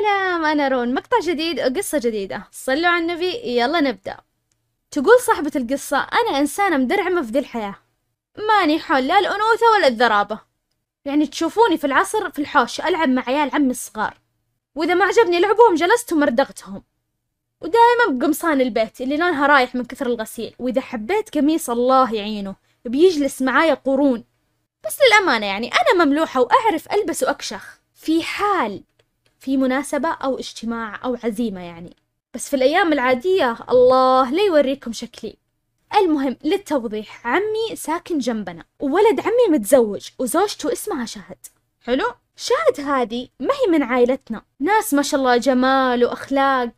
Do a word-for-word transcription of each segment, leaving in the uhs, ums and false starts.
سلام، أنا رون. مقطع جديد وقصة جديدة، صلوا على النبي، يلا نبدأ. تقول صاحبة القصة: أنا إنسانة مدرعمة في ذي الحياة، ماني حول لا الأنوثة ولا الذرابة. يعني تشوفوني في العصر في الحوش ألعب مع عيال عمي الصغار، وإذا ما عجبني لعبهم جلست ومردغتهم، ودائما بقمصان البيت اللي لونها رايح من كثر الغسيل، وإذا حبيت قميص الله يعينه بيجلس معايا قرون. بس للأمانة يعني أنا مملوحة وأعرف ألبس وأكشخ في حال في مناسبة أو اجتماع أو عزيمة يعني، بس في الأيام العادية الله لا يوريكم شكلي. المهم للتوضيح، عمي ساكن جنبنا وولد عمي متزوج وزوجته اسمها شهد. حلو؟ شهد هذه ما هي من عائلتنا، ناس ما شاء الله جمال وأخلاق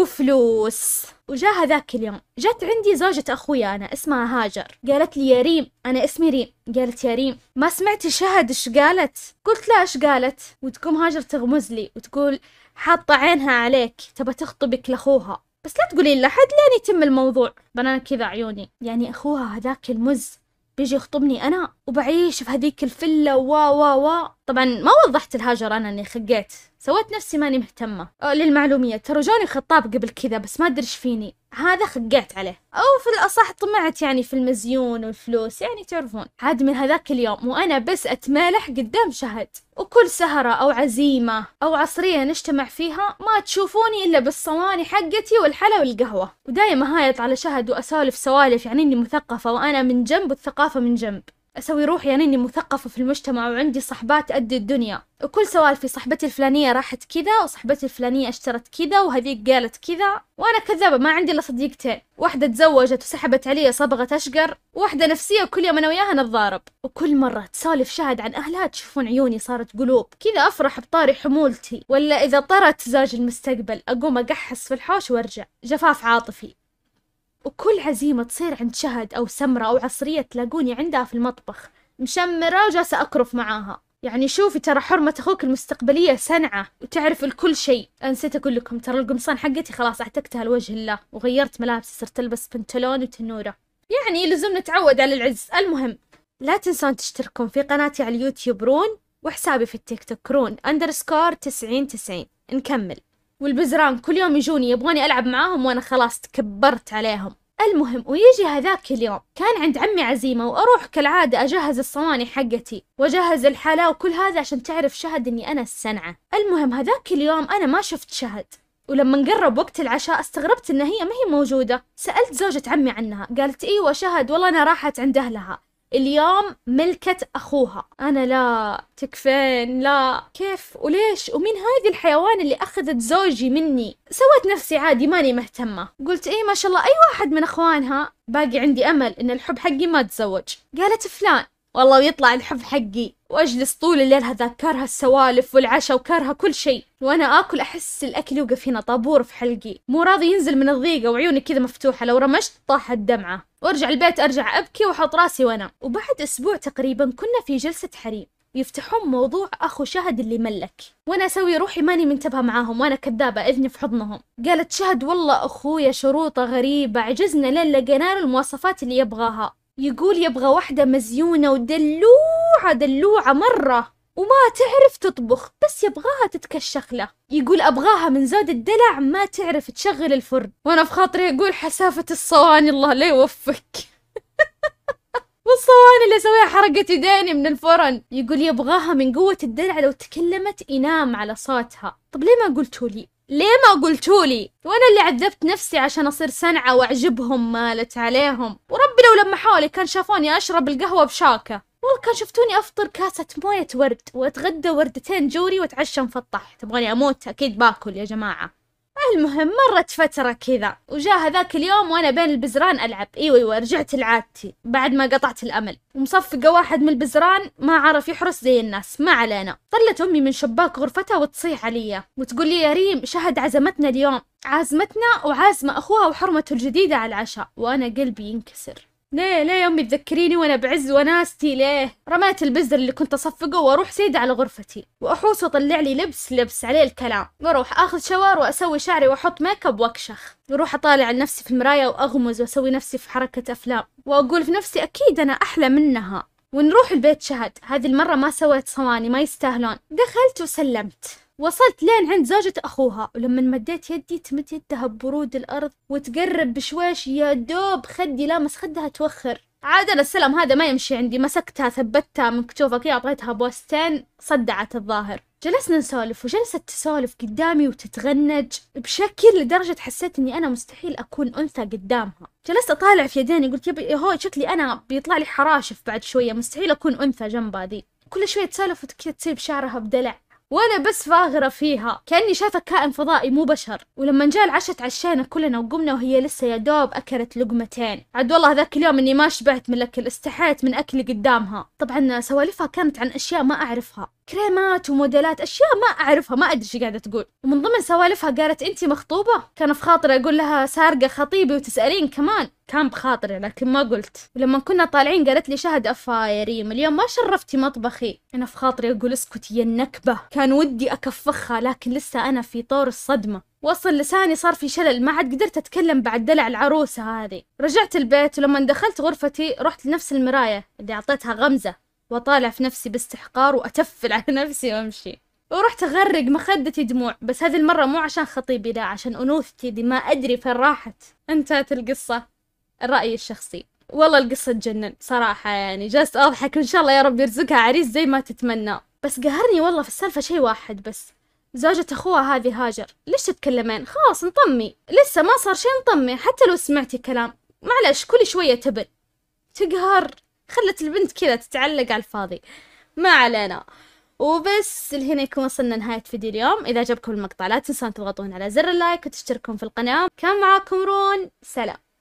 وفلوس. وجاء هذاك اليوم جت عندي زوجة أخويا أنا اسمها هاجر، قالت لي: يا ريم، أنا اسمي ريم. قالت: يا ريم، ما سمعتي شهد إيش قالت؟ قلت: لا، إيش قالت؟ وتقوم هاجر تغمز لي وتقول: حاطة عينها عليك، تبى تخطبك لأخوها، بس لا تقولين لحد لين يتم الموضوع. بنانا كذا عيوني، يعني أخوها هذاك المز بيجي يخطبني أنا وبعيش في هذيك الفلة وا وا وا. طبعا ما وضحت الهاجر أنا أني خقيت، سويت نفسي ماني مهتمة. أه للمعلومية ترى جوني خطاب قبل كذا، بس ما أدري إيش فيني، هذا خقيت عليه، أو في الأصح طمعت يعني في المزيون والفلوس، يعني تعرفون. عاد من هذاك اليوم وأنا بس أتمالح قدام شهد، وكل سهرة أو عزيمة أو عصرية نجتمع فيها ما تشوفوني إلا بالصواني حقتي والحلا والقهوة، ودايما هايط على شهد وأسولف سوالف يعني إني مثقفة وأنا من جنب والثقافة من جنب، أسوي روحي يعني إني مثقفة في المجتمع وعندي صحبات قد الدنيا، وكل سوالفي صحبتي الفلانية راحت كذا وصحبتي الفلانية اشترت كذا وهذيك قالت كذا، وأنا كذابة ما عندي إلا صديقتين، واحدة تزوجت وسحبت علي صبغة أشقر، واحدة نفسية وكل يوم أنا وياها نتضارب. وكل مرة تسولف شهد عن أهلها تشوفون عيوني صارت قلوب كذا، أفرح بطاري حمولتي، ولا إذا طرت زوج المستقبل أقوم أقحص في الحوش وأرجع جفاف عاطفي. وكل عزيمة تصير عند شهد أو سمرة أو عصرية تلاقوني عندها في المطبخ مشمرة وجالسة أكرف معاها. يعني شوفي ترى حرمة أخوك المستقبلية سنعة وتعرف الكل شيء. نسيت أقول لكم ترى القمصان حقتي خلاص اعتقتها لوجه الله وغيرت ملابسي، صرت ألبس بنتلون وتنورة، يعني لزوم نتعود على العز. المهم لا تنسون تشتركون في قناتي على اليوتيوب رون، وحسابي في التيك توك رون أندرسكور تسعين تسعين. نكمل. والبزران كل يوم يجوني يبغوني ألعب معاهم وأنا خلاص تكبرت عليهم. المهم ويجي هذاك اليوم كان عند عمي عزيمة، وأروح كالعادة أجهز الصواني حقتي وأجهز الحلا وكل هذا عشان تعرف شهد إني أنا السنعة. المهم هذاك اليوم أنا ما شفت شهد، ولما نقرب وقت العشاء استغربت إن هي ما هي موجودة. سألت زوجة عمي عنها، قالت: إيوة شهد والله أنا راحت عند أهلها اليوم ملكة أخوها. أنا لا، تكفين، لا، كيف وليش ومين هذه الحيوان اللي أخذت زوجي مني؟ سويت نفسي عادي ماني مهتمة، قلت: إيه ما شاء الله أي واحد من أخوانها، باقي عندي أمل إن الحب حقي ما تزوج. قالت: فلان. والله ويطلع الحب حقي، واجلس طول الليل هذا كارها السوالف والعشاء وكارها كل شيء، وانا اكل احس الاكل يوقف هنا طابور في حلقي، مو راضي ينزل من الضيقه وعيوني كذا مفتوحه، لو رمشت طاحت دمعه، وارجع البيت ارجع ابكي واحط راسي وانام. وبعد اسبوع تقريبا كنا في جلسه حريم يفتحون موضوع اخو شهد اللي ملك، وانا اسوي روحي ماني منتبهه معاهم وانا كذابه اذني في حضنهم. قالت شهد: والله اخويا شروطه غريبه، عجزنا لين لقينا له المواصفات اللي يبغاها، يقول يبغى واحدة مزيونة ودلوعة دلوعة مرة وما تعرف تطبخ، بس يبغاها تتكشخ له، يقول أبغاها من زود الدلع ما تعرف تشغل الفرن. وأنا في خاطري أقول: حسافة الصواني الله لا يوفك. والصواني اللي أسويها حرقت يديني من الفرن. يقول يبغاها من قوة الدلع لو تكلمت ينام على صوتها. طب ليه ما قلتولي؟ ليه ما قلتولي؟ وانا اللي عذبت نفسي عشان اصير سنعة واعجبهم، مالت عليهم. وربي لو لما حولي كان شافوني اشرب القهوة بشاكة، والله كان شفتوني افطر كاسة موية ورد واتغدى وردتين جوري واتعشى مفطح. تبغاني اموت؟ اكيد باكل يا جماعة. المهم مرت فترة كذا وجاء هذاك اليوم وانا بين البزران العب، ايوه ايوه رجعت لعادتي بعد ما قطعت الامل، ومصفقة واحد من البزران ما عرف يحرس زي الناس، ما علينا. طلت امي من شباك غرفتها وتصيح علي وتقول لي: يا ريم شهد عزمتنا اليوم، عازمتنا وعازمة اخوها وحرمته الجديدة على العشاء. وانا قلبي ينكسر. ليه ليه يا امي تذكريني وانا بعز وناستي؟ ليه؟ رميت البزر اللي كنت اصفقه واروح سيدة على غرفتي واحوس واطلع لي لبس لبس عليه الكلام، واروح اخذ شاور واسوي شعري واحط ميك اب واكشخ، واروح اطالع لنفسي في المرايه واغمز واسوي نفسي في حركه افلام واقول في نفسي اكيد انا احلى منها. ونروح البيت شهد، هذه المره ما سويت صواني ما يستاهلون، دخلت وسلمت وصلت لين عند زوجة أخوها، ولما مديت يدي تمد يدها ببرود الأرض وتقرب بشويش، يا دوب خدي لامس خدها توخر. عاد أنا السلام هذا ما يمشي عندي، مسكتها ثبتها من كتوفها كذا، أعطيتها بوستين صدعت الظاهر. جلسنا نسولف وجلست تسولف قدامي وتتغنج بشكل لدرجة حسيت إني أنا مستحيل أكون أنثى قدامها. جلست أطالع في يديني قلت يبي هو شكلي أنا بيطلع لي حراشف بعد شوية، مستحيل أكون أنثى جنبها دي. كل شوية تسولف وكذا تسيب شعرها بدلع وانا بس فاغرة فيها كأني شايفة كائن فضائي مو بشر. ولما جاء العشاء تعشينا كلنا وقمنا وهي لسه يا دوب اكلت لقمتين. عاد والله ذاك اليوم اني ما شبعت من الاكل، استحيت من اكلي قدامها. طبعا سوالفها كانت عن اشياء ما اعرفها، كريمات وموديلات، اشياء ما اعرفها، ما ادري ايش قاعده تقول. ومن ضمن سوالفها قالت انتي مخطوبه؟ كان في خاطري اقول لها سارقه خطيبي وتسالين كمان، كان بخاطري لكن ما قلت. ولما كنا طالعين قالت لي شهد افا يا ريم اليوم ما شرفتي مطبخي. انا في خاطري اقول اسكتي يا النكبه، كان ودي اكفخها لكن لسه انا في طور الصدمه، وصل لساني صار في شلل، ما عاد قدرت اتكلم بعد دلع العروسه هذه. رجعت البيت ولما دخلت غرفتي رحت لنفس المرايه اللي اعطيتها غمزه واطالع في نفسي باستحقار واتفل على نفسي وامشي، ورحت اغرق مخدتي دموع. بس هذه المره مو عشان خطيبي، لا عشان انوثتي دي ما ادري فين راحت. انتهت القصه. الرأي الشخصي والله القصة تجنن صراحة، يعني جالس اضحك وان شاء الله يا رب يرزقها عريس زي ما تتمنى. بس قهرني والله في السالفة شيء واحد بس، زوجة اخوها هذه هاجر. ليش تتكلمين؟ خلاص نطمي، لسه ما صار شيء نطمي. حتى لو سمعتي كلام معلش كل شوية تبن تقهر، خلت البنت كذا تتعلق على الفاضي. ما علينا. وبس لهنا يكون وصلنا نهاية فيديو اليوم. إذا عجبكم المقطع لا تنسون تضغطون على زر اللايك وتشتركون في القناة. كان معاكم رون، سلام.